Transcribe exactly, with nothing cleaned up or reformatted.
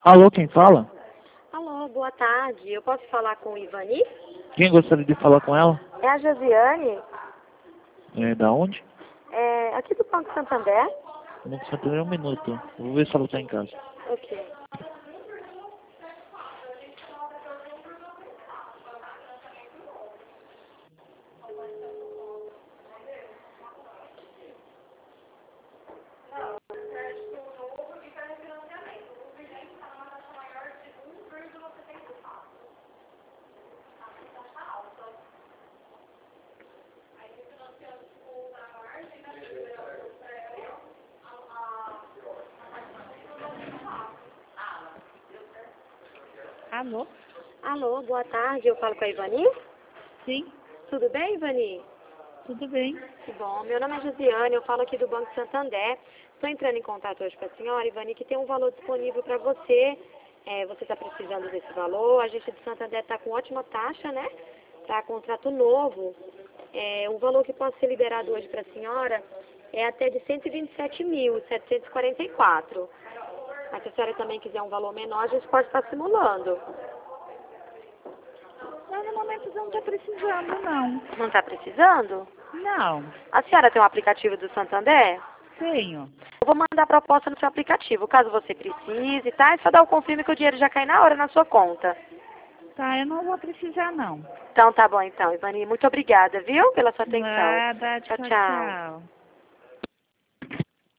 Alô, quem fala? Alô, boa tarde. Eu posso falar com o Ivani? Quem gostaria de falar com ela? É a Josiane, É, da onde? é, aqui do Banco Santander. Não precisa ter um minuto. Eu vou ver se ela está em casa. Ok. Alô? Alô, boa tarde. Eu falo com a Ivani? Sim, Tudo bem, Ivani? tudo bem. Que bom. Meu nome é Josiane, eu falo aqui do Banco Santander. Estou entrando em contato hoje com a senhora, Ivani, que tem um valor disponível para você. É, você está precisando desse valor. A gente de Santander está com ótima taxa, né? Para contrato novo. É, o valor que pode ser liberado hoje para a senhora é até de cento e vinte e sete mil, setecentos e quarenta e quatro. Mas se a senhora também quiser um valor menor, a gente pode estar simulando. Mas no momento não estou precisando, não. Não está precisando? Não, A senhora tem um aplicativo do Santander? tenho. Eu vou mandar a proposta no seu aplicativo, caso você precise, tá? É só dar o confirme que o dinheiro já cai na hora na sua conta. Tá, eu não vou precisar, não. Então tá bom então, Ivani. Muito obrigada, viu, pela sua atenção. Nada, Tchau, tchau, tchau. tchau.